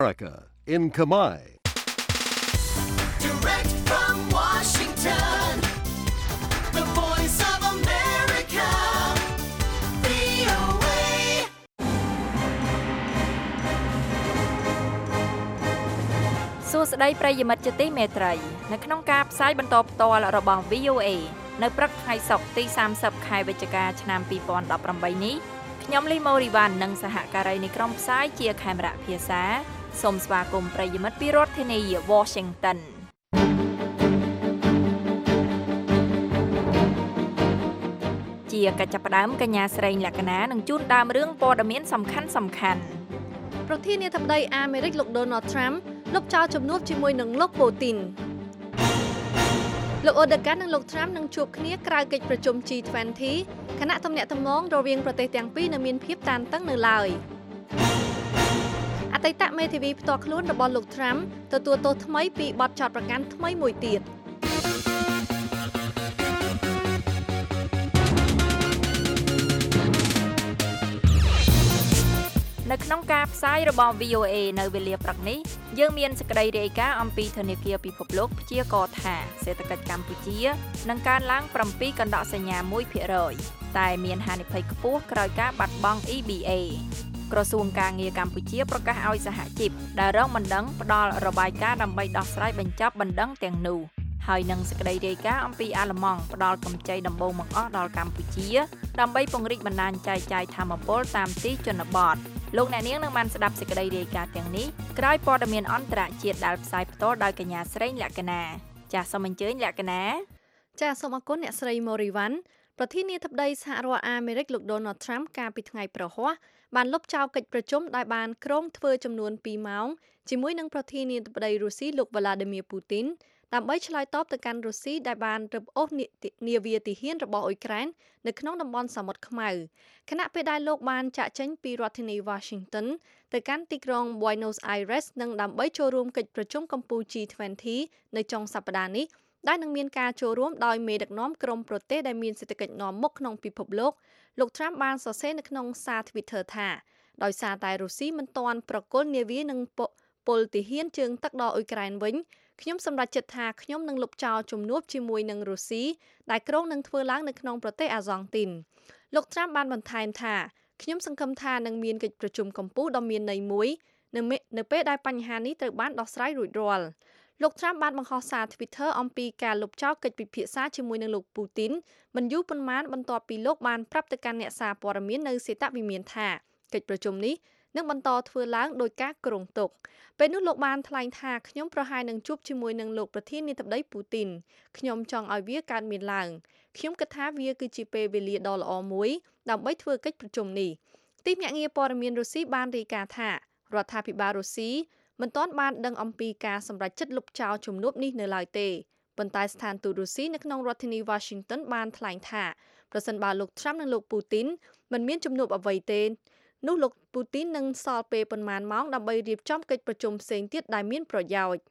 America in Khmer. Direct from Washington, the voice of America, VOA. សួស្តីប្រិយមិត្តជាទីមេត្រីនៅក្នុងការផ្សាយបន្តផ្ទាល់របស់ VOA នៅព្រឹកថ្ងៃសុក្រទី30ខែវិច្ឆិកាឆ្នាំ2018នេះខ្ញុំលីម៉ូរីវ៉ាន់និងសហការីនៃក្រុមផ្សាយជាខេមរៈភាសាសូមស្វាគមន៍ប្រិយមិត្តពីរដ្ឋធានី Washington ជាកិច្ចផ្ដើមកញ្ញាស្រីលក្ខណានឹងជូនដើមរឿងព័ត៌មានសំខាន់ប្រធានាធិបតីអាមេរិកលោក Donald Trump លុបចោលជំនួបជាមួយនឹងលោក Putin លោក Erdogan និងលោក Trump នឹងជួបគ្នាក្រៅកិច្ចប្រជុំ G20 គណៈទំនាក់ទំនងរវាងប្រទេសទាំងពីរនៅមានភាពតានតឹងនៅឡើយអតីតមេធាវីផ្ទាល់ខ្លួនរបស់លោក Trump ទទួលទោសថ្មីពីបទចោទប្រកាន់ថ្មីមួយទៀតនៅក្នុងការផ្សាយរបស់ VOA នៅវេលាព្រឹកនេះយើងមានសេចក្តីរាយការណ៍អំពីធនាគារពិភពលោកព្យាករណ៍ថាសេដ្ឋកិច្ចកម្ពុជានឹងកើនឡើង7កណ្ដោសញ្ញា 1% តែមានហានិភ័យខ្ពស់ក្រោយការបាត់បង់ EBA ក្រសួងការងារកម្ពុជាប្រកាសឲ្យសហជីពដែលរងបណ្ដឹងផ្ដល់របាយការណ៍ដើម្បីដោះស្រាយបញ្ចប់បណ្ដឹងទាំងនោះហើយនឹងសេចក្តីរាយការណ៍អំពីអាល្លឺម៉ង់ផ្ដល់កម្ចីដំបូងបង្អស់ដល់កម្ពុជាដើម្បីពង្រីកបណ្ដាញចែកចាយថាមពលតាមទីជនបទលោកអ្នកនាងនឹងបានស្ដាប់សេចក្តីរាយការណ៍ទាំងនេះក្រោយព័ត៌មានអន្តរជាតិដែលផ្សាយផ្ទាល់ដោយកញ្ញាស្រីលក្ខណាចាសសូមអញ្ជើញលក្ខណាចាសសូមអរគុណអ្នកស្រីម៉ូរីវ៉ាន់ប្រធានាធិបតីសហរដ្ឋអាមេរិកលោក Donald Trump កាលពីថ្ងៃប្រហ័សបានលុបចោលកិច្ចប្រជុំដែលបានក្រុងធ្វើចំនួន2ម៉ោងជាមួយនឹងប្រធានាធិបតីរុស្ស៊ីលោក Vladimir Putin ដើម្បីឆ្លើយតបទៅកាន់រុស្ស៊ីដែលបានរឹបអូសនាវាទាហានរបស់អ៊ុយក្រែននៅក្នុងតំបន់សមុទ្រខ្មៅខណៈពេលដែលលោកបានចាក់ចេញពីរដ្ឋធានី Washington ទៅកាន់ទីក្រុង Buenos Aires និងដើម្បីចូលរួមកិច្ចប្រជុំកំពូល G20 នៅចុងសប្តាហ៍នេះដែលនឹងមានការចូលរួមដោយមេដឹកនាំក្រុមប្រទេសដែលមានសេដ្ឋកិច្ចនាំមុខក្នុងពិភពលោក Trump បានសរសេរនៅក្នុងសារ Twitter ថាដោយសារតែរុស្ស៊ីមិនទាន់ប្រគល់នាវានិងពលទាហានជើងទឹកដល់អ៊ុយក្រែនវិញខ្ញុំសម្រេចចិត្តថាខ្ញុំនឹងលុបចោលជំនួបជាមួយនឹងរុស្ស៊ីដែលក្រុងនឹងធ្វើឡើងនៅក្នុងប្រទេសអាហ្សង់ទីនលោក Trump បានបន្ថែមថាខ្ញុំសង្ឃឹមថានឹងមានកិច្ចប្រជុំកំពូលដ៏មានន័យមួយនៅពេលដែលបញ្ហានេះត្រូវបានដោះស្រាយរួចរាល់លោក Trump បានបង្ហោះសារ Twitter អំពីការលុបចោលកិច្ចពិភាក្សាជាមួយនឹងលោក Putin មិនយូរប៉ុន្មានបន្ទាប់ពីលោកបានប្រាប់ទៅកាន់អ្នកសារព័ត៌មាននៅសេតវិមានថាកិច្ចប្រជុំនេះនឹងបន្តធ្វើឡើងដោយការគ្រោងទុកពេលនោះលោកបានថ្លែងថាខ្ញុំប្រហែលនឹងជួបជាមួយនឹងលោកប្រធានាធិបតីពូទីនខ្ញុំចង់ឲ្យវាកើតមានឡើងខ្ញុំគិតថាវាគឺជាពេលវេលាដ៏ល្អមួយដើម្បីធ្វើកិច្ចប្រជុំនេះទីភ្នាក់ងារព័ត៌មានរុស្ស៊ីបានរាយការណ៍ថារដ្ឋាភិបាលរុស្ស៊ីមិនទាន់បានដឹងអំពីការសម្រេចចិត្តលុបចោលជំនួបនេះនៅឡើយទេប៉ុន្តែស្ថានទូតរុស្ស៊ីនៅក្នុងរដ្ឋធានី Washington បានថ្លែងថាប្រសិនបើលោក Trump និងលោកពូទីនមិនមានជំនួបអ្វីទេនោះលោកពូទីននឹងសល់ពេលប៉ុន្មានម៉ោងដើម្បីរៀបចំកិច្ចប្រជុំផ្សេងទៀតដែលមានប្រយោជន៍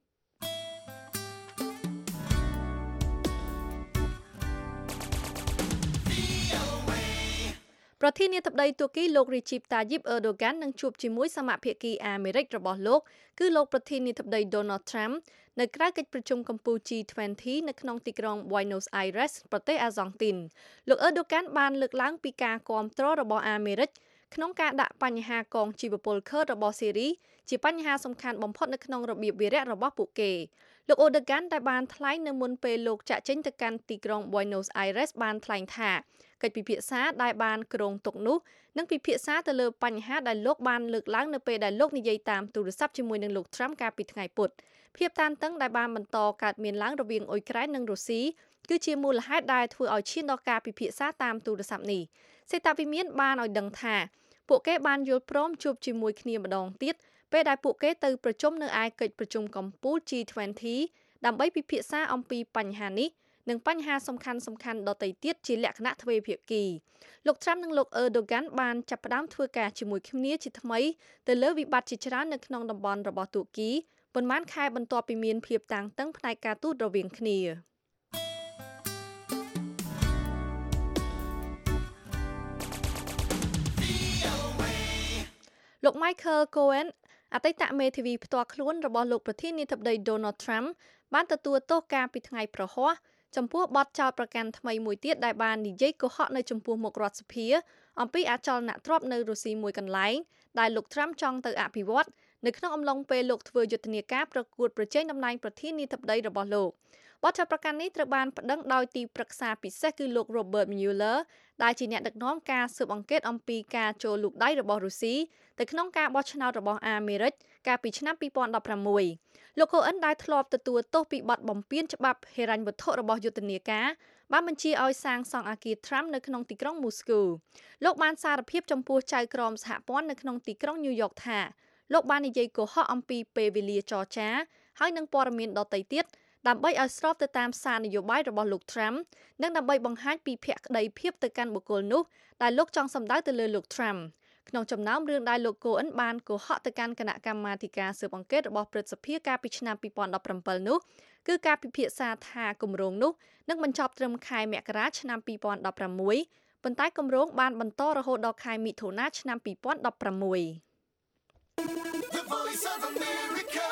ប្រធានាធិបតីទួរគីលោក Recep Tayyip Erdogan នឹងជួបជាមួយសមាភាគីអាមេរិករបស់លោកគឺលោកប្រធានាធិបតី Donald Trump នៅក្រៅកិច្ចប្រជុំកំពូល G20 នៅក្នុងទីក្រុង Buenos Aires ប្រទេសអាហ្សង់ទីនលោក Erdogan បានលើកឡើងពីការគាំទ្ររបស់អាមេរិកក្នុងការដាក់បញ្ហាកងជីវពលខឺតរបស់សេរីជាបញ្ហាសំខាន់បំផុតនៅក្នុងរបៀបវារៈរបស់ពួកគេលោក Erdogan ដែលបានថ្លែងនៅមុនពេលលោកចាក់ចេញទៅកាន់ទីក្រុង Buenos Aires បានថ្លែងថាកិច្ចពិភាក្សាដែលបានគ្រោងទុកនោះនឹងពិភាក្សាទៅលើបញ្ហាដែលលោកបានលើកឡើងនៅពេលដែលលោកនិយាយតាមទូរស័ព្ទជាមួយនឹងលោក Trump កាលពីថ្ងៃពុធភាពតានតឹងដែលបានបន្តកើតមានឡើងរវាងអ៊ុយក្រែននិងរុស្ស៊ីគឺជាមូលហេតុដែលធ្វើឲ្យឈានដល់ការពិភាក្សាតាមទូរស័ព្ទនេះសេតវិមានបានឲ្យដឹងថាពួកគេបានយល់ព្រមជួបជាមួយគ្នាម្ដងទៀតពេលដែលពួកគេទៅប្រជុំនៅឯកិច្ចប្រជុំកំពូល G20 ដើម្បីពិភាក្សាអំពីបញ្ហានេះនិងបញ្ហាសំខាន់ដទៃទៀតជាលក្ខណៈទ្វេភាគីលោក Trump និងលោក Erdogan បានចាប់ផ្ដើមធ្វើការជាមួយគ្នាជាថ្មីទៅលើវិបត្តិជាច្រើននៅក្នុងតំបន់របស់ទួរគីប៉ុន្មានខែបន្ទាប់ពីមានភាពតានតឹងផ្នែកការទូតរវាងគ្នាលោក Michael Cohen អតីតមេធាវីផ្ទាល់ខ្លួនរបស់លោកប្រធានាធិបតី Donald Trump បានទទួលទោសការពីថ្ងៃប្រហ័សចំពោះបទចោទប្រកាន់ថ្មីមួយទៀតដែលបាននិយាយកុហកនៅចំពោះមុខរដ្ឋសភាអំពីអចលនទ្រព្យនៅរុស្ស៊ីមួយកន្លែងដែលលោក Trump ចង់ទៅអភិវឌ្ឍនៅក្នុងអំឡុងពេលលោកធ្វើយុទ្ធនាការប្រកួតប្រជែងតំណែងប្រធានាធិបតីរបស់លោកបទចោទប្រកាន់នេះត្រូវបានប្តឹងដោយទីប្រឹក្សាពិសេសគឺលោក Robert Mueller ដែលជាអ្នកដឹកនាំការស៊ើបអង្កេតអំពីការចូលលូកដៃរបស់រុស្ស៊ីទៅក្នុងការបោះឆ្នោតរបស់អាមេរិកកាលពីឆ្នាំ2016លោក Cohen ដែលធ្លាប់ទទួលទោសពីបទបំពានច្បាប់ហិរញ្ញវត្ថុរបស់យុទ្ធនាការបានបញ្ជាឲ្យសាងសង់អគារ Trump នៅក្នុងទីក្រុង Moscow លោកបានសារភាពចំពោះចៅក្រមសហព័ន្ធនៅក្នុងទីក្រុង New York ថាលោកបាននិយាយកុហកអំពីពេលវេលាចរចាហើយនឹងព័ត៌មានដទៃទៀតដើម្បីឲ្យស្របទៅតាមសារនយោបាយរបស់លោក Trump និងដើម្បីបង្ហាញពីភក្តីភាពទៅកាន់បុគ្គលនោះដែលលោកចង់សម្ដៅទៅលើលោក Trump ក្នុងចំណោមរឿងដែលលោក Cohen បានកុហកទៅកាន់គណៈកម្មាធិការស៊ើបអង្កេតរបស់ព្រឹទ្ធសភាកាលពីឆ្នាំ2017នោះគឺការពិភាក្សាថាគម្រោងនោះនឹងបញ្ចប់ត្រឹមខែមករាឆ្នាំ2016ប៉ុន្តែគម្រោងបានបន្តរហូតដល់ខែមិថុនាឆ្នាំ2016 The Voice of America,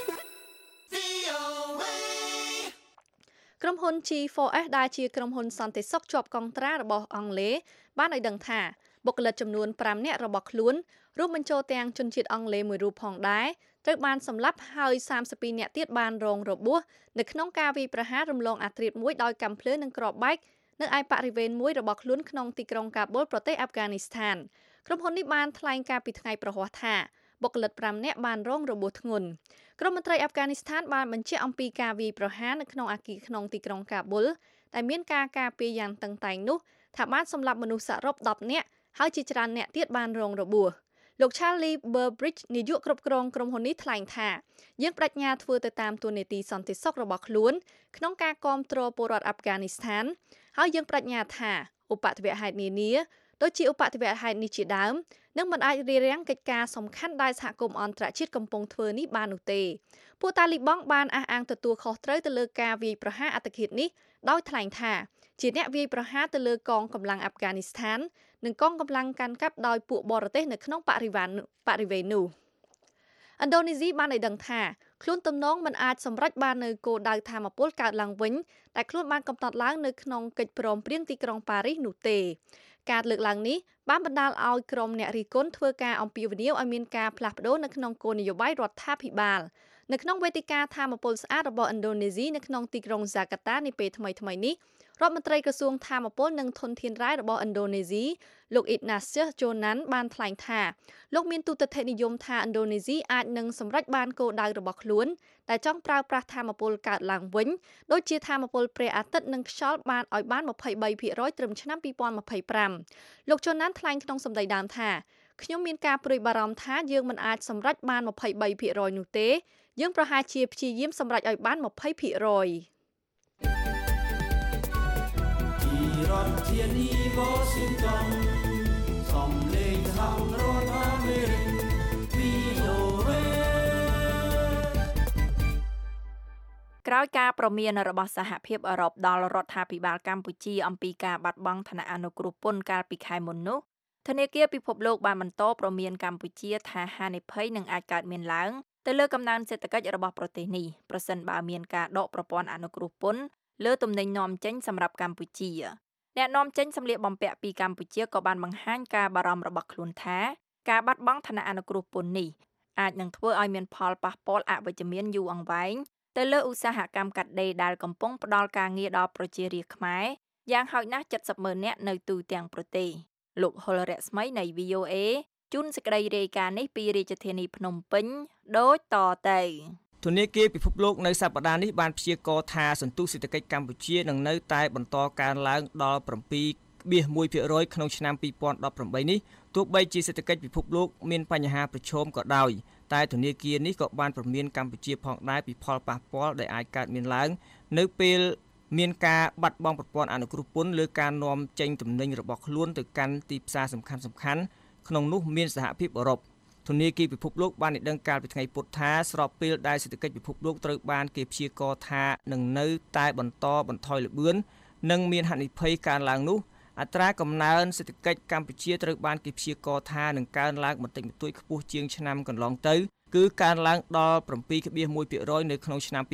VOA. ក្រុមហ៊ុន G4S ដែលជាក្រុមហ៊ុនសន្តិសុខជាប់កងត្រារបស់អង់គ្លេសបានឲ្យដឹងថាបុគ្គលិកចំនួន5នាក់របស់ខ្លួនរួមបញ្ចូលទាំងជនជាតិអង់គ្លេសមួយរូបផងដែរត្រូវបានសម្លាប់ហើយ32នាក់ទៀតបានរងរបួសនៅក្នុងការវាយប្រហាររំលងអាធ្រាត្រមួយដោយកាំភ្លើងនិងគ្រាប់បែកនៅឯបរិវេណមួយរបស់ខ្លួនក្នុងទីក្រុងកាបូលប្រទេសអាហ្វហ្គានីស្ថានក្រុមហ៊ុននេះបានថ្លែងការពីថ្ងៃប្រហ័សថាបុគ្គលិក5នាក់បានរងរបួសធ្ងន់ក្រមមន្ត្រីអាហ្វហ្គានីស្ថានបានបញ្ជាក់អំពីការវាយប្រហារនៅក្នុងអគារក្នុងទីក្រុងកាបូលដែលមានការការពារយ៉ាងតឹងតែងនោះថាបានសម្លាប់មនុស្សសរុប10នាក់ហើយជាច្រើនអ្នកទៀតបានរងរបួសលោក Charlie Burbridge នាយកគ្រប់គ្រងក្រុមហ៊ុននេះថ្លែងថាយើងបដិញ្ញាធ្វើទៅតាមទូនីតិសន្តិសុខរបស់ខ្លួនក្នុងការគាំទ្រពលរដ្ឋអាហ្វហ្គានីស្ថានហើយយើងបដិញ្ញាថាឧបទ្ទវហេតុនានាដូចជាឧបទ្ទវហេតុនេះជាដើមនឹងមិនអាចរារាំងកិច្ចការសំខាន់ដែលសហគមន៍អន្តរជាតិកំពុងធ្វើនេះបាននោះទេពួកតាលីបង់បានអះអាងទទួលខុសត្រូវទៅលើការវាយប្រហារអត្តឃាតនេះដោយថ្លែងថាជាអ្នកវាយប្រហារទៅលើកងកម្លាំងអាហ្វហ្គានីស្ថាននិងកងកម្លាំងកាន់កាប់ដោយពួកបរទេសនៅក្នុងបរិវេណនោះឥណ្ឌូនេស៊ីបានឲ្យដឹងថាខ្លួនទំនងមិនអាចសម្រេចបាននៅគោលដៅថាមពលកើតឡើងវិញតែខ្លួនបានកំណត់ឡើងនៅក្នុងកិច្ចព្រមព្រៀងទីក្រុងប៉ារីសនោះទេការលើកឡើងនេះបានបណ្ដាលឲ្យក្រុមអ្នករិះគន់ធ្វើការអំពាវនាវឲ្យមានការផ្លាស់ប្ដូរនៅក្នុងគោលនយោបាយរដ្ឋាភិបាលនៅក្នុងវេទិកាថាមពលស្អាតរបស់ឥណ្ឌូនេស៊ីនៅក្នុងទីក្រុងហ្សាកាតានាពេលថ្មីៗនេះរដ្ឋមន្ត្រីក្រសួងថាមពលនិងធនធានរ៉ែរបស់ឥណ្ឌូនេស៊ីលោក Ignatius Jonan បានថ្លែងថាលោកមានទូទៅនិយមថាឥណ្ឌូនេស៊ីអាចនឹងសម្រេចបានគោលដៅរបស់ខ្លួនដែលចង់ប្រើប្រាស់ថាមពលកើតឡើងវិញដូចជាថាមពលព្រះអាទិត្យនិងខ្យល់បានឲ្យបាន 23% ត្រឹមឆ្នាំ2025លោក Jonan ថ្លែងក្នុងសម្ដីដើមថាខ្ញុំមានការព្រួយបារម្ភថាយើងមិនអាចសម្រេចបាន 23% នោះទេយើងប្រហែលជាព្យាយាមសម្រេចឲ្យបាន 20% រដ្ឋធានី Washington សំឡេងសហរដ្ឋអាមេរិក VOA ក្រោយការប្រមានរបស់សហភាពអឺរ៉ុបដល់រដ្ឋាភិបាលកម្ពុជាអំពីការបាត់បង់ឋានៈអនុគ្រោះពន្ធកាលពីខែមុននោះធនាគារពិភពលោកបានបន្តប្រមានកម្ពុជាថាហានិភ័យនឹងអាចកើតមានឡើងទៅលើកំណើនសេដ្ឋកិច្ចរបស់ប្រទេសនេះប្រសិនបើមានការដកប្រព័ន្ធអនុគ្រោះពន្ធលើទំនិញនាំចេញសម្រាប់កម្ពុជាអ្នកនាំចេញសម្លៀកបំពាក់ពីកម្ពុជាក៏បានបង្ហាញការបារម្ភរបស់ខ្លួនថាការបាត់បង់ឋានៈអនុគ្រោះពន្ធនេះអាចនឹងធ្វើឲ្យមានផលប៉ះពាល់អវិជ្ជមានយូរអង្វែងទៅលើឧស្សាហកម្មកាត់ដេរដែលកំពុងផ្ដល់ការងារដល់ប្រជារាស្ត្រខ្មែរយ៉ាងហោចណាស់ 70,000 នាក់នៅទូទាំងប្រទេសលោកហុលរស្មីនៃ VOA ជូនសេចក្តីរាយការណ៍នេះពីរាជធានីភ្នំពេញដូចតទៅធនាគារពិភពលោកនៅសប្តាហ៍នេះបានព្យាករណ៍ថាសន្ទុះសេដ្ឋកិច្ចកម្ពុជានឹងនៅតែបន្តកើនឡើងដល់ 7.1% ក្នុងឆ្នាំ2018នេះទោះបីជាសេដ្ឋកិច្ចពិភពលោកមានបញ្ហាប្រឈមក៏ដោយតែធនាគារនេះក៏បានព្រមានកម្ពុជាផងដែរពីផលប៉ះពាល់ដែលអាចកើតមានឡើងនៅពេលមានការបាត់បង់ប្រព័ន្ធអនុគ្រោះពន្ធលើការនាំចេញទំនិញរបស់ខ្លួនទៅកាន់ទីផ្សារសំខាន់ៗក្នុងនោះមានសហភាពអឺរ៉ុបធនាគារពិភពលោកបានឲ្យដឹងកាលពីថ្ងៃពុធថាស្របពេលដែលសេដ្ឋកិច្ចពិភពលោកត្រូវបានគេព្យាករណ៍ថានឹងនៅតែបន្តបន្ថយល្បឿននិងមានហានិភ័យកើនឡើងនោះអត្រាកំណើនសេដ្ឋកិច្ចកម្ពុជាត្រូវបានគេព្យាករណ៍ថានឹងកើនឡើងបន្តិចបន្តួចខ្ពស់ជាងឆ្នាំកន្លងទៅគឺកើនឡើងដល់ 7.1% នៅក្នុងឆ្នាំ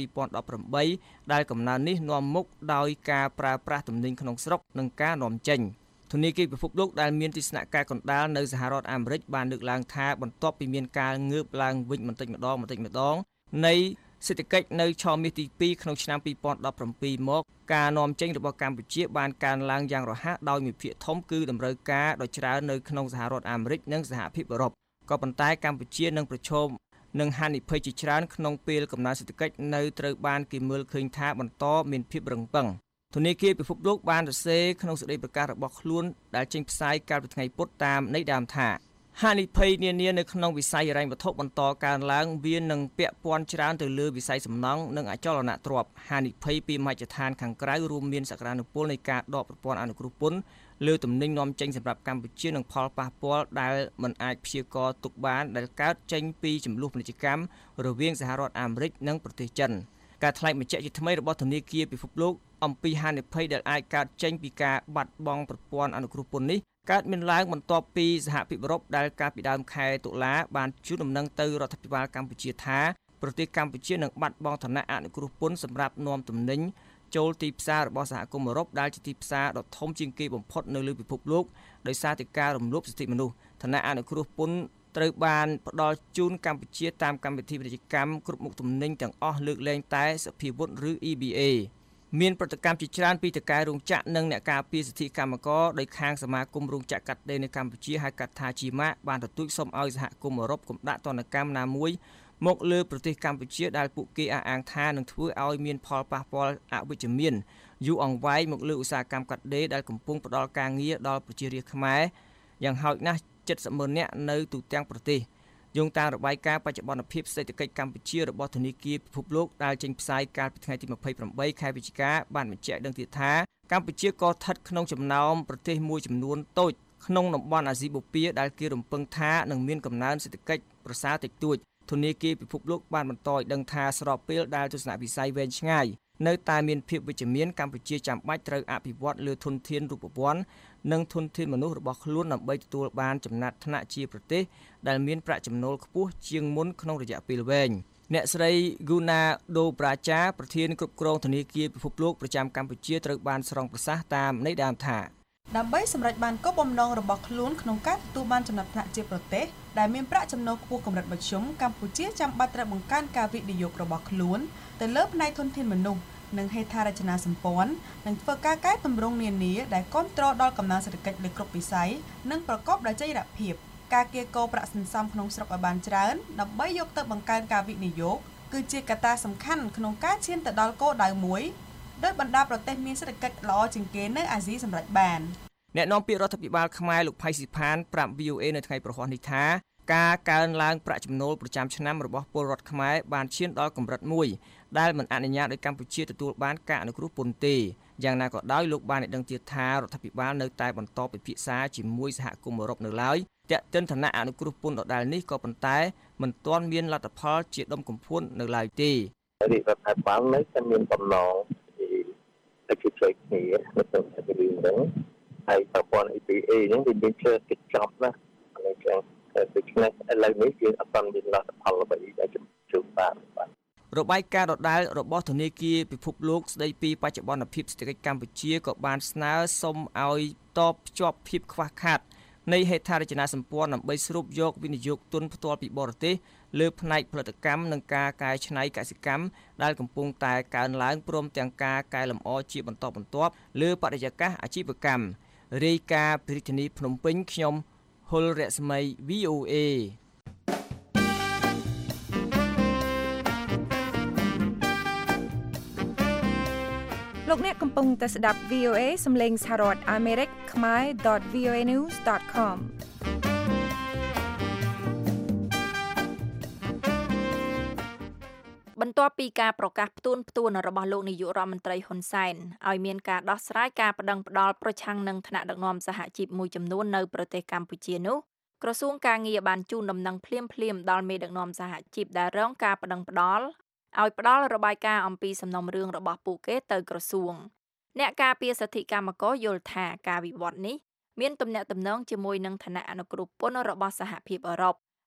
2018 ដែលកំណើននេះនាំមុខដោយការប្រើប្រាស់ទំនិញក្នុងស្រុកនិងការនាំចេញធនាគារពិភពលោកដែលមានទីស្នាក់ការកណ្ដាលនៅសហរដ្ឋអាមេរិកបានលើកឡើងថាបន្ទាប់ពីមានការងើបឡើងវិញបន្តិចម្ដងនៃសេដ្ឋកិច្ចនៅឆមាសទី2ក្នុងឆ្នាំ 2017 មកការនាំចេញរបស់កម្ពុជាបានកើនឡើងយ៉ាងរហ័សដោយមួយភាគធំគឺតម្រូវការដ៏ច្រើននៅក្នុងសហរដ្ឋអាមេរិកនិងសហភាពអឺរ៉ុបក៏ប៉ុន្តែកម្ពុជានឹងប្រឈមនឹងហានិភ័យជាច្រើនក្នុងពេលកំណើនសេដ្ឋកិច្ចនៅត្រូវបានគេមើលឃើញថាបន្តមានភាពរឹងប៉ឹងធនាគារពិភពលោកបានសរសេរក្នុងសេចក្តីប្រកាសរបស់ខ្លួនដែលចេញផ្សាយកាលពីថ្ងៃពុធតាមន័យដើមថាហានិភ័យនានានៅក្នុងវិស័យហិរញ្ញវត្ថុបន្តកើនឡើងវានឹងពាក់ព័ន្ធច្រើនទៅលើវិស័យសំណង់និងអចលនទ្រព្យហានិភ័យពីមហិច្ឆតាខាងក្រៅរួមមានសក្តានុពលនៃការដកប្រព័ន្ធអនុគ្រោះពន្ធលើទំនិញនាំចេញសម្រាប់កម្ពុជានិងផលប៉ះពាល់ដែលមិនអាចព្យាករណ៍ទុកបានដែលកើតចេញពីចំនួនពាណិជ្ជកម្មរវាងសហរដ្ឋអាមេរិកនិងប្រទេសចិនការថ្លែងបញ្ជាក់ជាថ្មីរបស់ធនាគារពិភពលោកអំពីហានិភ័យដែលអាចកើតចេញពីការបាត់បង់ប្រព័ន្ធអនុគ្រោះពន្ធនេះកើតមានឡើងបន្ទាប់ពីសហភាពអឺរ៉ុបដែលកាលពីដើមខែតុលាបានជូនដំណឹងទៅរដ្ឋាភិបាលកម្ពុជាថាប្រទេសកម្ពុជានឹងបាត់បង់ឋានៈអនុគ្រោះពន្ធសម្រាប់នាំទំនិញចូលទីផ្សាររបស់សហគមន៍អឺរ៉ុបដែលជាទីផ្សារដ៏ធំជាងគេបំផុតនៅលើពិភពលោកដោយសារតែការរំលោភសិទ្ធិមនុស្សឋានៈអនុគ្រោះពន្ធត្រូវបានផ្ដល់ជូនកម្ពុជាតាមកម្មវិធីពាណិជ្ជកម្មគ្រប់មុខទំនិញទាំងអស់លើកលែងតែសភាវុធឬ EBA មានប្រតិកម្មជាច្រើនពីតកែរោងចក្រនិងអ្នកការពារសិទ្ធិកម្មករដោយខាងសមាគមរោងចក្រកាត់ដេរនៅកម្ពុជាហៅកាត់ថាជីម៉ាបានទទូចសុំឲ្យសហគមន៍អឺរ៉ុបកុំដាក់ទណ្ឌកម្មណាមួយមកលើប្រទេសកម្ពុជាដែលពួកគេអះអាងថានឹងធ្វើឲ្យមានផលប៉ះពាល់អវិជ្ជមានយូរអង្វែងមកលើឧស្សាហកម្មកាត់ដេរដែលកំពុងផ្ដល់ការងារដល់ប្រជារាស្ត្រខ្មែរយ៉ាងហោចណាស់70,000 នាក់នៅទូទាំងប្រទេសយោងតាមរបាយការណ៍បច្ចុប្បន្នភាពសេដ្ឋកិច្ចកម្ពុជារបស់ធនាគារពិភពលោកដែលចេញផ្សាយកាលពីថ្ងៃទី28ខែវិច្ឆិកាបានបញ្ជាក់ដឹងទៀតថាកម្ពុជាក៏ស្ថិតក្នុងចំណោមប្រទេសមួយចំនួនតូចក្នុងតំបន់អាស៊ីបូព៌ាដែលគេរំពឹងថានឹងមានកំណើនសេដ្ឋកិច្ចប្រសើរតិចតួចធនាគារពិភពលោកបានបន្តឲ្យដឹងថាស្របពេលដែលទស្សនវិស័យវែងឆ្ងាយនៅតែមានភាពវិជ្ជមានកម្ពុជាចាំបាច់ត្រូវអភិវឌ្ឍលើធនធានរូបវ័ន្តនិងធនធានមនុស្សរបស់ខ្លួនដើម្បីទទួលបានចំណាត់ថ្នាក់ជាប្រទេសដែលមានប្រាក់ចំណូលខ្ពស់ជាងមុនក្នុងរយៈពេលវែងអ្នកស្រី Guna Dobracha ប្រធានគ្រប់គ្រងធនាគារពិភពលោកប្រចាំកម្ពុជាត្រូវបានស្រង់ប្រសាសន៍តាមន័យដើមថាដើម្បីសម្រេចបានគោលបំណងរបស់ខ្លួនក្នុងការទទួលបានចំណាត់ថ្នាក់ជាប្រទេសដែលមានប្រាក់ចំណូលខ្ពស់កម្រិតមធ្យមកម្ពុជាចាំបាច់ត្រូវបង្កើនការវិនិយោគរបស់ខ្លួនទៅលើផ្នែកធនធានមនុស្សនិងហេដ្ឋារចនាសម្ព័ន្ធនិងធ្វើការកែតម្រង់នានាដែលគាំទ្រដល់កំណើនសេដ្ឋកិច្ចលើគ្រប់វិស័យនិងប្រកបដោយចីរភាពការកៀរគរប្រាក់សន្សំក្នុងស្រុកឲ្យបានច្រើនដើម្បីយកទៅបង្កើនការវិនិយោគគឺជាកត្តាសំខាន់ក្នុងការឈានទៅដល់គោលដៅមួយដោយបណ្ដាប្រទេសមានសេដ្ឋកិច្ចល្អជាងគេនៅអាស៊ីសម្រេចបានអ្នកនាំពាក្យរដ្ឋាភិបាលខ្មែរលោកផៃស៊ីផានប្រាប់ VOA នៅថ្ងៃប្រហ័សនេះថាការកើនឡើងប្រាក់ចំណូលប្រចាំឆ្នាំរបស់ពលរដ្ឋខ្មែរបានឈានដល់កម្រិតមួយដែលមិនអនុញ្ញាតឲ្យកម្ពុជាទទួលបានការអនុគ្រោះពន្ធទេយ៉ាងណាក៏ដោយលោកបានឲ្យដឹងទៀតថារដ្ឋាភិបាលនៅតែបន្តពិភាក្សាជាមួយសហគមន៍អឺរ៉ុបនៅឡើយទាក់ទិនឋានៈអនុគ្រោះពន្ធដដែលនេះក៏ប៉ុន្តែមិនទាន់មានលទ្ធផលជាដុំកំភួននៅឡើយទេរដ្ឋាភិបាលនៅតែមានបំណងតែជួយគ្នានៅក្នុងរឿងហ្នឹងហើយប្រព័ន្ធ EPA ហ្នឹងវាមានជើងកិច្ចចប់ណាហើយចឹងដូច្នេះឥឡូវនេះយើងអត់បានមានលទ្ធផលអ្វីដែលជួបបានរបាយការណ៍ដដែលរបស់ធនាគារពិភពលោកស្ដីពីបច្ចុប្បន្នភាពសេដ្ឋកិច្ចកម្ពុជាក៏បានស្នើសុំឲ្យតបភ្ជាប់ភាពខ្វះខាតនៃហេដ្ឋារចនាសម្ព័ន្ធដើម្បីស្រូបយកវិនិយោគទុនផ្ទាល់ពីបរទេសលើផ្នែកផលិតកម្មនិងការកែច្នៃកសិកម្មដែលកំពុងតែកើនឡើងព្រមទាំងការកែលម្អជាបន្តបន្ទាប់លើបរិយាកាសអាជីវកម្មរាយការណ៍ពីរាជធានីភ្នំពេញខ្ញុំហុលរស្មី VOA លោកអ្នកកំពុងតែស្ដាប់ VOA សំឡេងសហរដ្ឋអាមេរិកខ្មែរ .voanews.com បន្ទាប់ពីការប្រកាសផ្ទួនរបស់លោកនាយករដ្ឋមន្ត្រីហ៊ុនសែនឲ្យមានការដោះស្រាយការប្តឹងផ្តល់ប្រឆាំងនឹងថ្នាក់ដឹកនាំសហជីពមួយចំនួននៅប្រទេសកម្ពុជានោះក្រសួងការងារបានជូនដំណឹងភ្លាមដល់មេដឹកនាំសហជីពដែលរងការប្តឹងផ្តល់ឲ្យផ្ដល់របាយការណ៍អំពីសំណុំរឿងរបស់ពួកគេទៅក្រសួងអ្នកការពារសិទ្ធិកម្មករយល់ថាការវិវត្តនេះមានទំនាក់ទំនងជាមួយនឹងឋានៈអនុគ្រោះពន្ធរបស់សហភាពអឺរ៉ុប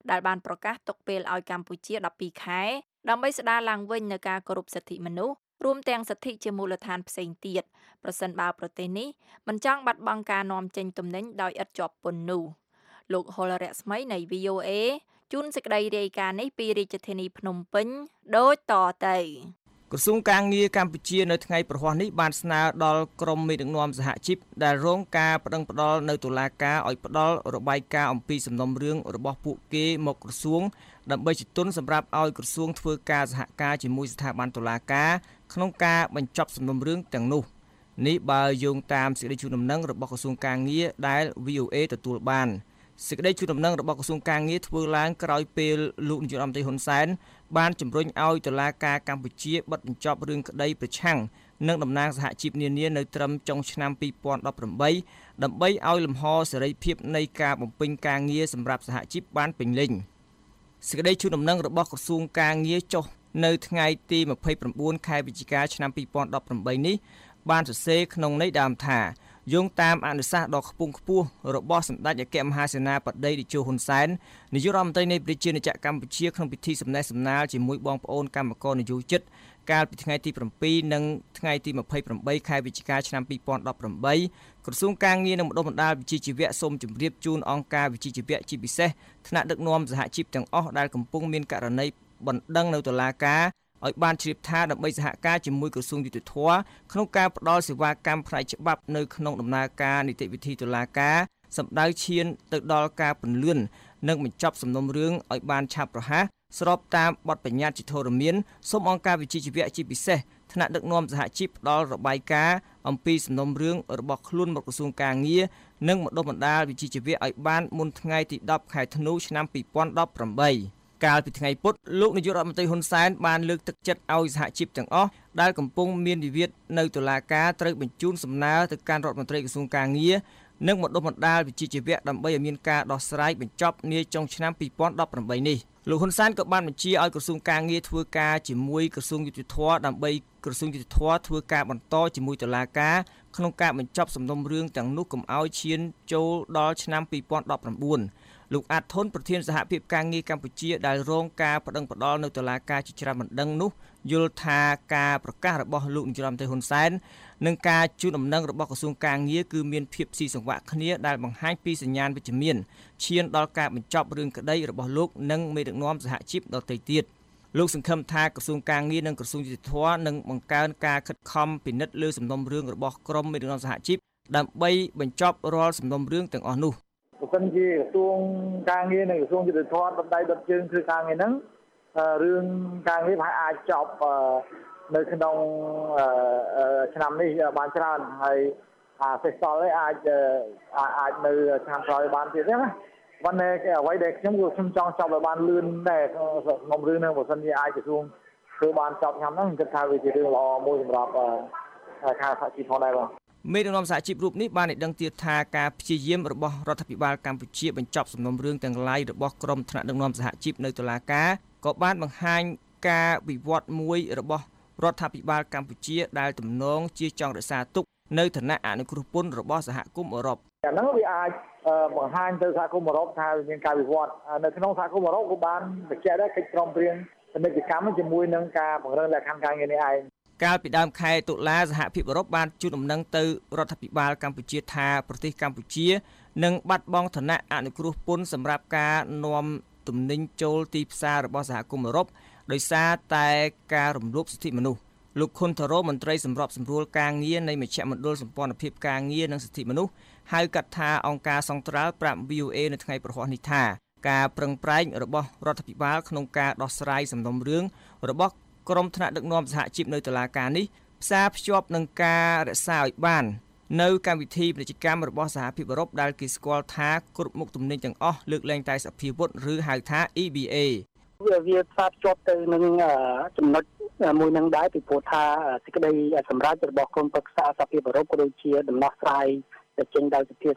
ដែលបានប្រកាសទុកពេលឲ្យកម្ពុជា12ខែដើម្បីស្ដារឡើងវិញនូវការគោរពសិទ្ធិមនុស្សរួមទាំងសិទ្ធិជាមូលដ្ឋានផ្សេងទៀតប្រសិនបើប្រទេសនេះមិនចង់បាត់បង់ការនាំចេញទំនិញដោយឥតជាប់ពន្ធនោះលោកហុលរស្មីនៃ VOA ជួនសេចក្តីរាយការណ៍នេះពីរាជធានីភ្នំពេញដូចតទៅក្រសួងការងារកម្ពុជានៅថ្ងៃប្រហ័សនេះបានស្នើដល់ក្រមមេដឹកនាំសហជីពដែលរងការប្តឹងផ្តល់នៅតុលាការឲ្យផ្តល់របាយការណ៍អំពីសំណុំរឿងរបស់ពួកគេមកក្រសួងដើម្បីជាទុនសម្រាប់ឲ្យក្រសួងធ្វើការសហការជាមួយស្ថាប័នតុលាការក្នុងការបញ្ចប់សំណុំរឿងទាំងនោះនេះបើយោងតាមសេចក្តីជូនដំណឹងរបស់ក្រសួងការងារដែល VOA ទទួលបានសេចក្តីជូនដំណឹងរបស់ក្រសួងការងារធ្វើឡើងក្រោយពេលលោកនាយករដ្ឋមន្ត្រីហ៊ុនសែនបានជំរុញឲ្យតុលាការកម្ពុជាបិទបញ្ចប់រឿងក្តីប្រឆាំងនឹងតំណាងសហជីពនានានៅត្រឹមចុងឆ្នាំ2018ដើម្បីឲ្យលំហសេរីភាពនៃការបំពេញការងារសម្រាប់សហជីពបានពេញលេញសេចក្តីជូនដំណឹងរបស់ក្រសួងការងារចុះនៅថ្ងៃទី29ខែវិច្ឆិកាឆ្នាំ2018នេះបានសរសេរក្នុងន័យដើមថាយោងតាមអនុសាសន៍ដ៏ខ្ពង់ខ្ពស់របស់សម្ដេចអគ្គមហាសេនាបតីតេជោហ៊ុនសែននាយករដ្ឋមន្ត្រីនៃប្រជាណាចក្រកម្ពុជាក្នុងពិធីសម្ដែងសម្ដាលជាមួយបងប្អូនកម្មករនយោជិតកាលពីថ្ងៃទី7និងថ្ងៃទី28ខែវិច្ឆិកាឆ្នាំ2018ក្រសួងការងារនិងបណ្ដុះបណ្ដាលវិជ្ជាជីវៈសូមជម្រាបជូនអង្គការវិជ្ជាជីវៈជាពិសេសថ្នាក់ដឹកនាំសហជីពទាំងអស់ដែលកំពុងមានករណីបណ្ដឹងនៅតុលាការឲ្យបានជ្រាបថាដើម្បីសហការជាមួយក្រសួងយុតិធធម៌ក្នុងការផ្តល់សេវាកម្មផ្នែកច្បាប់នៅក្នុងដំណើរការនីតិវិធីតុលាការសម្ដៅឈានទៅដល់ការពន្លឿននិងបញ្ចប់សំណុំរឿងឲ្យបានឆាប់រហ័សស្របតាមបទបញ្ញត្តិជាធរមានសូមអង្គការវិជ្ជាជីវៈជាពិសេសថ្នាក់ដឹកនាំសហជីពផ្តល់របាយការណ៍អំពីសំណុំរឿងរបស់ខ្លួនមកក្រសួងការងារនិងបណ្ដុះបណ្ដាលវិជ្ជាជីវៈឲ្យបានមុនថ្ងៃទី10ខែធ្នូឆ្នាំ2018កាលពីថ្ងៃពុធលោកនាយករដ្ឋមន្ត្រីហ៊ុនសែនបានលើកទឹកចិត្តឲ្យសហជីពទាំងអស់ដែលកំពុងមានវិវាទនៅតុលាការត្រូវបញ្ជូនសំណើទៅកាន់រដ្ឋមន្ត្រីក្រសួងការងារនិងបណ្ដុះបណ្ដាលវិជ្ជាជីវៈដើម្បីឲ្យមានការដោះស្រាយបញ្ចប់នាចុងឆ្នាំ2018នេះលោកហ៊ុនសែនក៏បានបញ្ជាឲ្យក្រសួងការងារធ្វើការជាមួយក្រសួងយុតិធធម៌ដើម្បីក្រសួងយុតិធធម៌ធ្វើការបន្តជាមួយតុលាការក្នុងការបញ្ចប់សំណុំរឿងទាំងនោះកុំឲ្យឈានចូលដល់ឆ្នាំ2019លោកអាតធុនប្រធានសហភាពការងារកម្ពុជាដែលរងការប្តឹងផ្តល់នៅតុលាការជាច្រើនបណ្ដឹងនោះយល់ថាការប្រកាសរបស់លោកនាយរដ្ឋមន្ត្រីហ៊ុនសែននិងការជូនដំណឹងរបស់ក្រសួងការងារគឺមានភាពស៊ីសង្វាក់គ្នាដែលបង្ហាញពីសញ្ញាណវិជ្ជមានឈានដល់ការបញ្ចប់រឿងក្តីរបស់លោកនិងមេដឹកនាំសហជីពដទៃទៀតលោកសង្ឃឹមថាក្រសួងការងារនិងក្រសួងយុតិធធម៌នឹងបង្កើនការខិតខំពិនិត្យលើសំណុំរឿងរបស់ក្រមមេដឹកនាំសហជីពដើម្បីបញ្ចប់រាល់សំណុំរឿងទាំងអស់នោះបើសិនជាក្រសួងការងារនិងក្រសួងយុតិធធម៌បណ្ដៃដុតជើងធ្វើការងារហ្នឹងរឿងការងារប្រហែលអាចចប់នៅក្នុងឆ្នាំនេះបានច្រើនហើយសេសសល់អាចនៅឆ្នាំក្រោយបានទៀតណាប៉ុន្តែអ្វីដែលខ្ញុំចង់ចប់ឲ្យបានលឿនដែរក្នុងរឿងហ្នឹងបើសិនជាអាចក្រសួងធ្វើបានចប់ឆ្នាំហ្នឹងខ្ញុំគិតថាវាជារឿងល្អមួយសម្រាប់ខាងសហជីពផងដែរបាទមេដឹកនាំសហជីពរូបនេះបានឲ្យដឹងទៀតថាការព្យាយាមរបស់រដ្ឋាភិបាលកម្ពុជាបញ្ចប់សំណុំរឿងទាំងឡាយរបស់ក្រុមថ្នាក់ដឹកនាំសហជីពនៅតុលាការក៏បានបង្ហាញការវិវត្តមួយរបស់រដ្ឋាភិបាលកម្ពុជាដែលទំនងជាចង់រក្សាទុកនៅឋានៈអនុគ្រោះពន្ធរបស់សហគមន៍អឺរ៉ុបអាហ្នឹងវាអាចបង្ហាញទៅសហគមន៍អឺរ៉ុបថាមានការវិវត្តនៅក្នុងសហគមន៍អឺរ៉ុបក៏បានបញ្ជាក់ដែរកិច្ចព្រមព្រៀងពាណិជ្ជកម្មជាមួយនឹងការពង្រឹងលក្ខខណ្ឌការងារនេះឯងកាលពីដើមខែតុលាសហភាពអឺរ៉ុបបានជូនដំណឹងទៅរដ្ឋាភិបាលកម្ពុជាថាប្រទេសកម្ពុជានឹងបាត់បង់ឋានៈអនុគ្រោះពន្ធសម្រាប់ការនាំទំនិញចូលទីផ្សាររបស់សហគមន៍អឺរ៉ុបដោយសារតែការរំលោភសិទ្ធិមនុស្សលោកខុនថារ៉ូមន្ត្រីសម្របសម្រួលការងារនៃមជ្ឈមណ្ឌលសម្ព័ន្ធភាពការងារនិងសិទ្ធិមនុស្សហៅកាត់ថាអង្គការសង្ត្រាល់ប្រាប់ VOA នៅថ្ងៃប្រហ័សនេះថាការប្រឹងប្រែងរបស់រដ្ឋាភិបាលក្នុងការដោះស្រាយសំណុំរឿងរបស់ក្រុមថ្នាក់ដឹកនាំសហជីពនៅតុលាការនេះផ្សារភ្ជាប់នឹងការរក្សាឲ្យបាននៅកម្មវិធីពាណិជ្ជកម្មរបស់សហភាពអឺរ៉ុបដែលគេស្គាល់ថាគ្រប់មុខទំនិញទាំងអស់លើកលែងតែសភាវុធឬហៅថា EBA វាផ្សារភ្ជាប់ទៅនឹងចំណុចមួយនឹងដែរពីព្រោះថាសេចក្តីសម្រេចរបស់ក្រុមប្រឹក្សាសហភាពអឺរ៉ុបក៏ដូចជាដំណោះស្រាយដែលចេញដោយសភា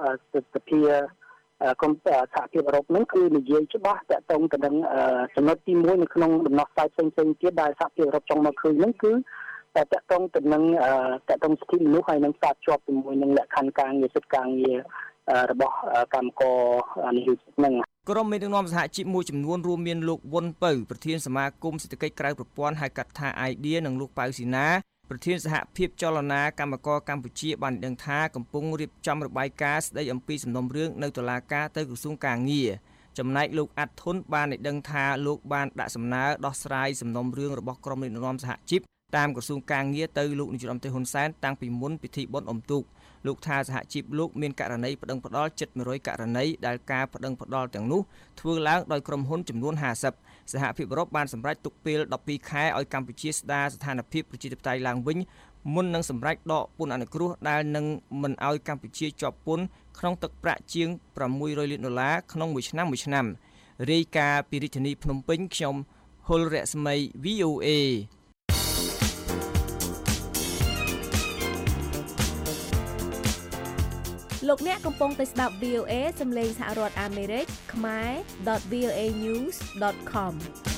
ក្រុមសហភាពអឺរ៉ុបហ្នឹងគឺនិយាយច្បាស់តាក់ទងទៅនឹងចំណុចទី1នៅក្នុងដំណោះស្រាយផ្សេងៗទៀតដែលសហភាពអឺរ៉ុបចង់មកឃើញហ្នឹងគឺតាក់ទងទៅនឹងតាក់ទងសិទ្ធិមនុស្សហើយនឹងផ្សារភ្ជាប់ជាមួយនឹងលក្ខខណ្ឌការងារសិទ្ធិការងាររបស់កម្មករនយោជិតហ្នឹងក្រុមមេដឹកនាំសហជីពមួយចំនួនរួមមានលោកវុនពៅប្រធានសមាគមសេដ្ឋកិច្ចក្រៅប្រព័ន្ធហៅកាត់ថា IDEA និងលោកប៉ៅស៊ីណាប្រធានសហភាពចលនាកម្មករកម្ពុជាបានដឹងថាកំពុងរៀបចំរបាយការណ៍ស្ដីអំពីសំណុំរឿងនៅតុលាការទៅក្រសួងកាងារចំណែកលោកអាត់ធុនបានដឹងថាលោកបានដាក់សំណើដោះស្រាយសំណុំរឿងរបស់ក្រុមមេដឹកនាំសហជីពតាមក្រសួងកាងារទៅលោកនាយករដ្ឋមន្ត្រីហ៊ុនសែនតាំងពីមុនពិធីបុណ្យអុំទូកលោកថាសហជីពលោកមានករណីប្តឹងផ្តល់ជិត100ករណីដែលការប្តឹងផ្តល់ទាំងនោះធ្វើឡើងដោយក្រុមហ៊ុនចំនួន50សហភាពអឺរ៉ុបបានសម្រេចទុកពេល12ខែឲ្យកម្ពុជាស្ដារស្ថានភាពប្រជាធិបតេយ្យឡើងវិញមុននឹងសម្រេចដកពន្ធអនុគ្រោះដែលនឹងមិនឲ្យកម្ពុជាជាប់ពន្ធក្នុងទឹកប្រាក់ជាង$600លានក្នុងមួយឆ្នាំរាយការណ៍ពីរាជធានីភ្នំពេញខ្ញុំហុលរស្មី VOA លោកអ្នកកំពុងតែស្ដាប់ VOA សំឡេងសហរដ្ឋអាមេរិកខ្មែរ.voanews.com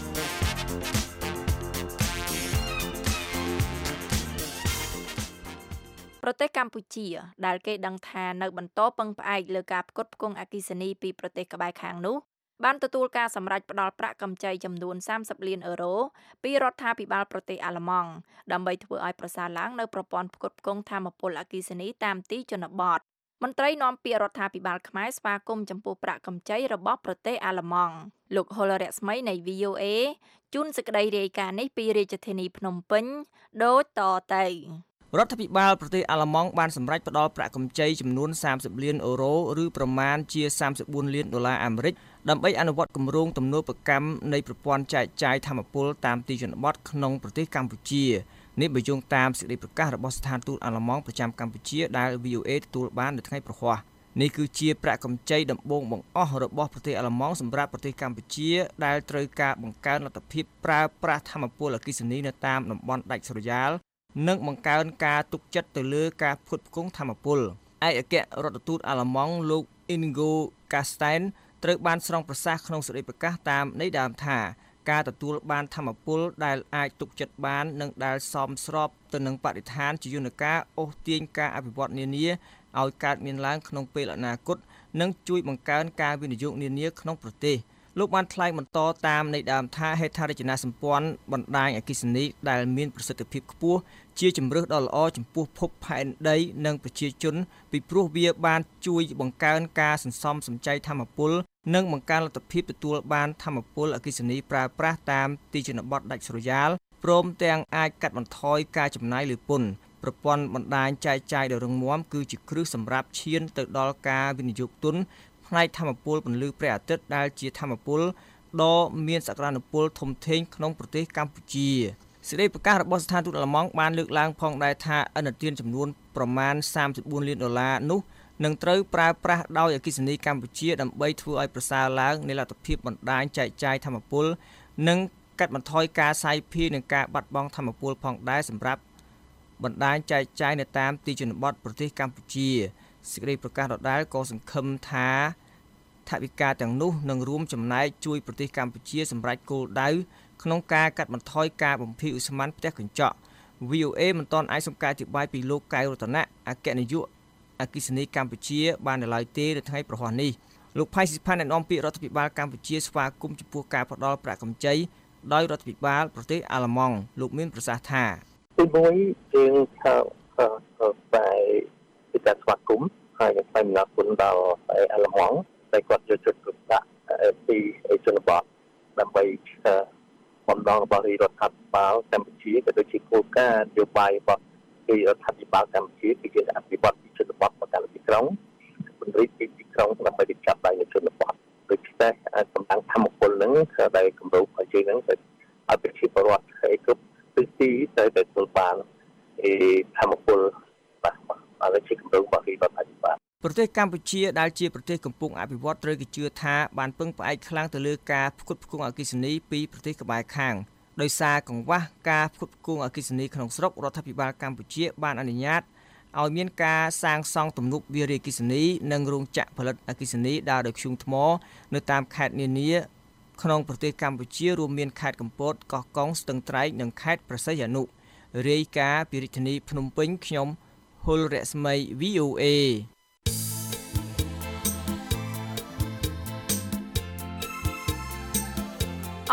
ប្រទេសកម្ពុជាដែលគេដឹងថានៅបន្តពឹងផ្អែកលើការផ្គត់ផ្គង់អគ្គិសនីពីប្រទេសក្បែរខាងនោះបានទទួលការសម្រេចផ្តល់ប្រាក់កម្ចីចំនួន30លានអឺរ៉ូពីរដ្ឋាភិបាលប្រទេសអាល្លឺម៉ង់ដើម្បីធ្វើឲ្យប្រសើរឡើងនៅប្រព័ន្ធផ្គត់ផ្គង់ថាមពលអគ្គិសនីតាមទីជនបទមន្ត្រីនាំពាក្យរដ្ឋាភិបាលខ្មែរស្វាគមន៍ចំពោះប្រាក់កម្ចីរបស់ប្រទេសអាល្លឺម៉ង់លោកហុលរស្មីនៃ VOA ជូនសេចក្តីរាយការណ៍នេះពីរាជធានីភ្នំពេញដូចតទៅរដ្ឋាភិបាលប្រទេសអាល្លឺម៉ង់បានសម្រេចផ្តល់ប្រាក់កម្ចីចំនួន30លានអឺរ៉ូឬប្រមាណជា$34លានអាមេរិកដើម្បីអនុវត្តគម្រោងទំនើបកម្មនៃប្រព័ន្ធចែកចាយថាមពលតាមទីជនបទក្នុងប្រទេសកម្ពុជានេះបញ្ជាក់តាមសេចក្តីប្រកាសរបស់ស្ថានទូតអាល្លឺម៉ង់ប្រចាំកម្ពុជាដែល VOA ទទួលបាននៅថ្ងៃប្រហ័សនេះគឺជាប្រាក់កម្ចីដំបូងបង្អស់របស់ប្រទេសអាល្លឺម៉ង់សម្រាប់ប្រទេសកម្ពុជាដែលត្រូវការបង្កើនលទ្ធភាពប្រើប្រាស់ថាមពលអគ្គិសនីនៅតាមតំបន់ដាច់ស្រយាលនិងបង្កើនការទុកចិត្តទៅលើការផ្គត់ផ្គង់ថាមពលឯកអគ្គរដ្ឋទូតអាល្លឺម៉ង់លោក Inigo Castañ ត្រូវបានស្រង់ប្រសាសន៍ក្នុងសេចក្តីប្រកាសតាមន័យដើមថាការទទួលបានថាមពលដែលអាចទុកចិត្តបាននិងដែលសមស្របទៅនឹងបរិស្ថានជាយន្តការអូសទាញការអភិវឌ្ឍនានាឲ្យកើតមានឡើងក្នុងពេលអនាគតនិងជួយបង្កើនការវិនិយោគនានាក្នុងប្រទេសលោកបានថ្លែងបន្តតាមន័យដើមថាហេដ្ឋារចនាសម្ព័ន្ធបណ្ដាញអគ្គិសនីដែលមានប្រសិទ្ធភាពខ្ពស់ជាជម្រើសដ៏ល្អចំពោះភពផែនដីនិងប្រជាជនពីព្រោះវាបានជួយបង្កើនការសន្សំសំចៃថាមពលនិងបង្កើនលទ្ធភាពទទួលបានថាមពលអគ្គិសនីប្រើប្រាស់តាមទីជនបទដាច់ស្រយាលព្រមទាំងអាចកាត់បន្ថយការចំណាយលើពន្ធប្រព័ន្ធបណ្ដាញចែកចាយដ៏រឹងមាំគឺជាគ្រឹះសម្រាប់ឈានទៅដល់ការវិនិយោគទុនផ្នែកថាមពលពន្លឺព្រះអាទិត្យដែលជាថាមពលដ៏មានសក្តានុពលធំធេងក្នុងប្រទេសកម្ពុជាសេចក្តីប្រកាសរបស់ស្ថានទូតអាល្លឺម៉ង់បានលើកឡើងផងដែរថាឥណទានចំនួនប្រមាណ$34លាននោះនឹងត្រូវប្រើប្រាស់ដោយអគ្គិសនីកម្ពុជាដើម្បីធ្វើឲ្យប្រសើរឡើងនៃលទ្ធភាពបណ្ដាញចែកចាយថាមពលនិងកាត់បន្ថយការសាយភាយនិងការបាត់បង់ថាមពលផងដែរសម្រាប់បណ្ដាញចែកចាយនៅតាមទីជនបទប្រទេសកម្ពុជាសេចក្តីប្រកាសដដែលក៏សង្ឃឹមថាថវិកាទាំងនោះនឹងរួមចំណែកជួយប្រទេសកម្ពុជាសម្រេចគោលដៅក្នុងការកាត់បន្ថយការបំភាយឧស្ម័នផ្ទះកញ្ចក់ VOA មិនទាន់អាចសុំការអធិប្បាយពីលោកកៅរតនៈអគ្គនាយកអគ្គិសនីកម្ពុជាបាននៅឡើយទេនៅថ្ងៃប្រហ័សនេះលោកផៃស៊ីផានអ្នកនាំពាក្យរដ្ឋាភិបាលកម្ពុជាស្វាគមន៍ចំពោះការផ្តល់ប្រាក់កម្ចីដោយរដ្ឋាភិបាលប្រទេសអាល្លឺម៉ង់លោកមានប្រសាសន៍ថាទីមួយជាងថាតែពីការស្វាគមន៍ហើយនឹងផ្នែកម្នាក់គុណដល់អាល្លឺម៉ង់តែគាត់យកចិត្តទុកដាក់ពីជនបទដើម្បីបំណងរបស់រដ្ឋាភិបាលកម្ពុជាក៏ដូចជាគោលការណ៍នយោបាយរបស់រដ្ឋាភិបាលកម្ពុជាគឺការអភិវឌ្ឍជនបទមកកាន់ទីក្រុងពង្រីកទីក្រុងដើម្បីចាប់ដៃជនបទដូច្នេះកម្លាំងធម្មពលនឹងដែលគម្រោងរបស់យើងនឹងទៅឲ្យប្រជាពលរដ្ឋឲ្យគ្រប់ទិសទីទៅទទួលបានធម្មពលបាទជាគម្រោងរបស់រដ្ឋាភិបាលប្រទេសកម្ពុជាដែលជាប្រទេសកំពុងអភិវឌ្ឍត្រូវគេជឿថាបានពឹងផ្អែកខ្លាំងទៅលើការផ្គត់ផ្គង់អគ្គិសនីពីប្រទេសក្បែរខាងដោយសារកង្វះការផ្គត់ផ្គង់អគ្គិសនីក្នុងស្រុករដ្ឋាភិបាលកម្ពុជាបានអនុញ្ញាតឲ្យមានការសាងសង់ទំនប់វារីអគ្គិសនីនិងរោងចក្រផលិតអគ្គិសនីដើរដោយធ្យូងថ្មនៅតាមខេត្តនានាក្នុងប្រទេសកម្ពុជារួមមានខេត្តកំពតកោះកុងស្ទឹងត្រែងនិងខេត្តព្រះសីហនុរាយការណ៍ពីរាជធានីភ្នំពេញខ្ញុំហុលរស្មី VOA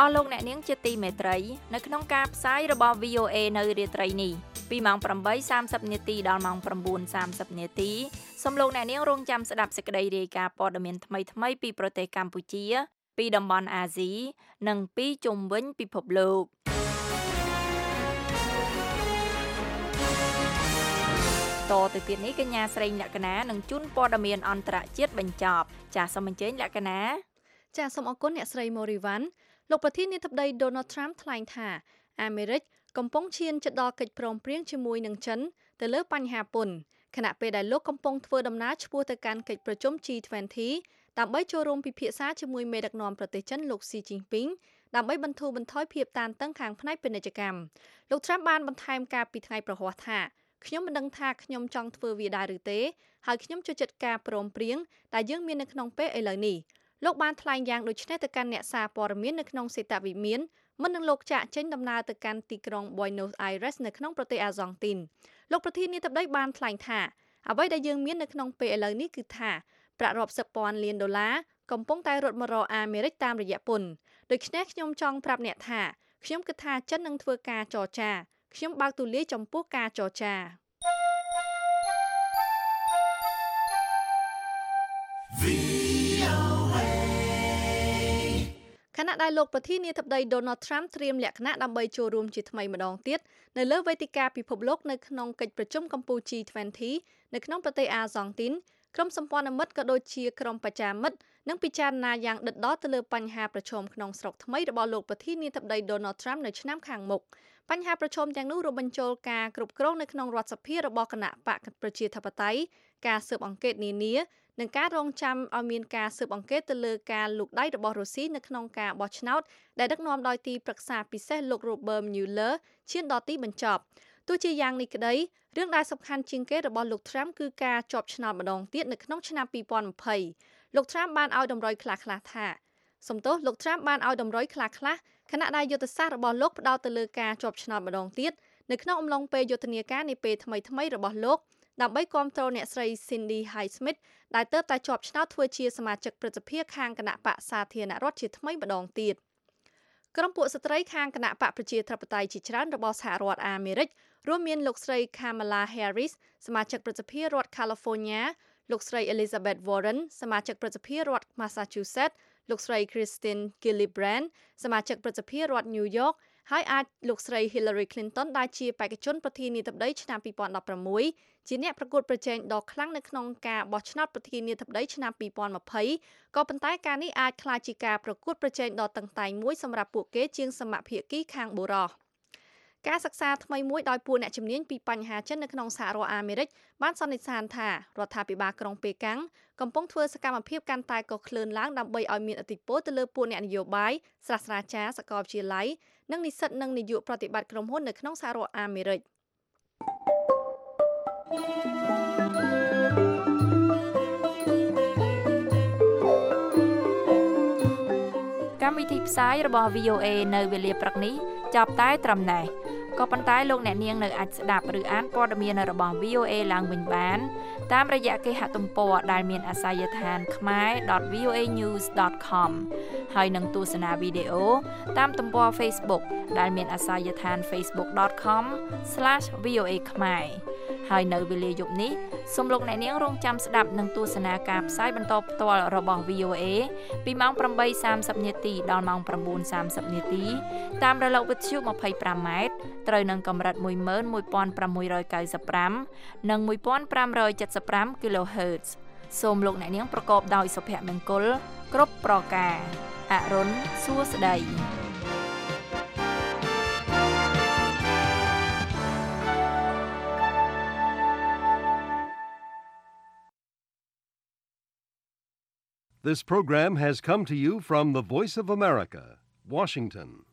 អស់លោកអ្នកនាងជាទីមេត្រីនៅក្នុងការផ្សាយរបស់ VOA នៅរាត្រីនេះពីម៉ោង 8:30 នាទីដល់ម៉ោង 9:30 នាទីសូមលោកអ្នកនាងរងចាំស្ដាប់សេចក្តីរាយការណ៍ព័ត៌មានថ្មីៗពីប្រទេសកម្ពុជាពីតំបន់អាស៊ីនិងពីជុំវិញពិភពលោកតទៅទៀតនេះកញ្ញាស្រីលក្ខណានឹងជូនព័ត៌មានអន្តរជាតិបញ្ចប់ចាសសូមអញ្ជើញលក្ខណាចាសសូមអរគុណអ្នកស្រី Morivan លោកប្រធានាធិបតី Donald Trump ថ្លែងថាអាមេរិកកំពុងឈានទៅដល់កិច្ចព្រមព្រៀងជាមួយនឹងចិនទៅលើបញ្ហាពន្ធខណៈពេលដែលលោកកំពុងធ្វើដំណើរឆ្ពោះទៅកាន់កិច្ចប្រជុំ G20 ដើម្បីចូលរួមពិភាក្សាជាមួយមេដឹកនាំប្រទេសចិនលោក Xi Jinping ដើម្បីបន្ធូរបន្ថយភាពតានតឹងខាងផ្នែកពាណិជ្ជកម្មលោក Trump បានបន្ថែមការពីថ្ងៃប្រហ័សថាខ្ញុំមិនដឹងថាខ្ញុំចង់ធ្វើវាដែរឬទេហើយខ្ញុំចូលចិត្តការព្រមព្រៀងដែលយើងមាននៅក្នុងពេលឥឡូវនេះលោកបានថ្លែងយ៉ាងដូចនេះទៅកាន់អ្នកសារព័ត៌មាននៅក្នុងសេតវិមានមុននឹងលោកចាក់ចេញដំណើរទៅកាន់ទីក្រុង Buenos Aires នៅក្នុងប្រទេសអាហ្សង់ទីនលោកប្រធានាធិបតីបានថ្លែងថាអ្វីដែលយើងមាននៅក្នុងពេលឥឡូវនេះគឺថាប្រាក់រាប់សិបពាន់លានដុល្លារកំពុងតែរត់មករកអាមេរិកតាមរយៈពន្ធដូច្នេះខ្ញុំចង់ប្រាប់អ្នកថាខ្ញុំគិតថាចិននឹងធ្វើការចរចាខ្ញុំបើកទូលាយចំពោះការចរចាខណៈដែលលោកប្រធានាធិបតី Donald Trump ត្រៀមលក្ខណៈដើម្បីចូលរួមជាថ្មីម្ដងទៀតនៅលើវេទិកាពិភពលោកនៅក្នុងកិច្ចប្រជុំកម្ពុជា G20 នៅក្នុងប្រទេសអាហ្សង់ទីនក្រុមសម្ព័ន្ធមិត្តក៏ដូចជាក្រុមបច្ចាមិត្តនឹងពិចារណាយ៉ាងដិតដល់ទៅលើបញ្ហាប្រឈមក្នុងស្រុកថ្មីរបស់លោកប្រធានាធិបតី Donald Trump នៅឆ្នាំខាងមុខបញ្ហាប្រឈមទាំងនោះរួមបញ្ចូលការគ្រប់គ្រងនៅក្នុងរដ្ឋសភារបស់គណៈបកប្រជាធិបតេយ្យការស៊ើបអង្កេតនានានិងការរងចាំឲ្យមានការស៊ើបអង្កេតទៅលើការលូកដៃរបស់រុស្ស៊ីនៅក្នុងការបោះឆ្នោតដែលដឹកនាំដោយទីប្រឹក្សាពិសេសលោក Robert Mueller ឈានដល់ទីបញ្ចប់ទោះជាយ៉ាងនេះក្តីរឿងដែលសំខាន់ជាងគេរបស់លោក Trump គឺការជាប់ឆ្នោតម្ដងទៀតនៅក្នុងឆ្នាំ2020លោក Trump បានឲ្យតម្រុយខ្លះៗថាលោក Trump បានឲ្យតម្រុយខ្លះៗខណៈដែលយុទ្ធសាស្ត្ររបស់លោកផ្ដោតទៅលើការជាប់ឆ្នោតម្ដងទៀតនៅក្នុងអំឡុងពេលយុទ្ធនាការនាពេលថ្មីៗរបស់លោកដើម្បីគាំទ្រអ្នកស្រី Cindy Hyde-Smith ដែលទើបតែជាប់ឆ្នោតធ្វើជាសមាជិកព្រឹទ្ធសភាខាងគណៈបកសាធារណរដ្ឋជាថ្មីម្ដងទៀតក្រុមពួកស្ត្រីខាងគណៈបកប្រជាធិបតេយ្យជាច្រើនរបស់សហរដ្ឋអាមេរិករួមមានលោកស្រី Kamala Harris សមាជិកព្រឹទ្ធសភារដ្ឋ California លោកស្រី Elizabeth Warren សមាជិកព្រឹទ្ធសភារដ្ឋ Massachusetts លោកស្រី Christine Gillibrand សមាជិកព្រឹទ្ធសភារដ្ឋ New York ហើយអាចលោកស្រី Hillary Clinton ដែលជាបេក្ខជនប្រធានាធិបតីឆ្នាំ2016ជាអ្នកប្រកួតប្រជែងដ៏ខ្លាំងនៅក្នុងការបោះឆ្នោតប្រធានាធិបតីឆ្នាំ2020ក៏ប៉ុន្តែការនេះអាចក្លាយជាការប្រកួតប្រជែងដ៏តឹងតែងមួយសម្រាប់ពួកគេជាងសមភាគីខាងបុរសការសិក្សាថ្មីមួយដោយពួកអ្នកជំនាញពីបញ្ហាចិននៅក្នុងសហរដ្ឋអាមេរិកបានសន្និដ្ឋានថារដ្ឋាភិបាលក្រុងប៉េកាំងកំពុងធ្វើសកម្មភាពកាន់តែកក្លឿនឡើងដើម្បីឲ្យមានឥទ្ធិពលទៅលើពួកអ្នកនយោបាយសាស្ត្រាចារ្យសាកលវិទ្យាល័យនិងនិស្សិតនិងនាយកប្រតិបត្តិក្រុមហ៊ុននៅក្នុងសហរដ្ឋអាមេរិកកម្មវិធីផ្សាយរបស់ VOA នៅវេលាព្រឹកនេះចាប់តែត្រឹមណេះក៏ប៉ុន្តែលោកអ្នកនាងនៅអាចស្ដាប់ឬអានព័ត៌មានរបស់ VOA ឡើងវិញបានតាមរយៈគេហទំព័រដែលមានអាសយដ្ឋានkhmer.voanews.com ហើយនឹងទស្សនាវីដេអូតាមទំព័រ Facebook ដែលមានអាសយដ្ឋាន facebook.com/voa khmer ហើយនៅវេលាយប់នេះសូមលោកអ្នកនាងរងចាំស្ដាប់និងទស្សនាការផ្សាយបន្តផ្ទាល់របស់ VOA ពីម៉ោង 8:30 នាទីដល់ម៉ោង 9:30 នាទីតាមរលកវិទ្យុ 25M ត្រូវនឹងកម្រិត 11695 និង 1575 kHz សូមលោកអ្នកនាងប្រកបដោយសុភមង្គលគ្រប់ប្រការអរុនសួស្តី This program has come to you from the Voice of America, Washington.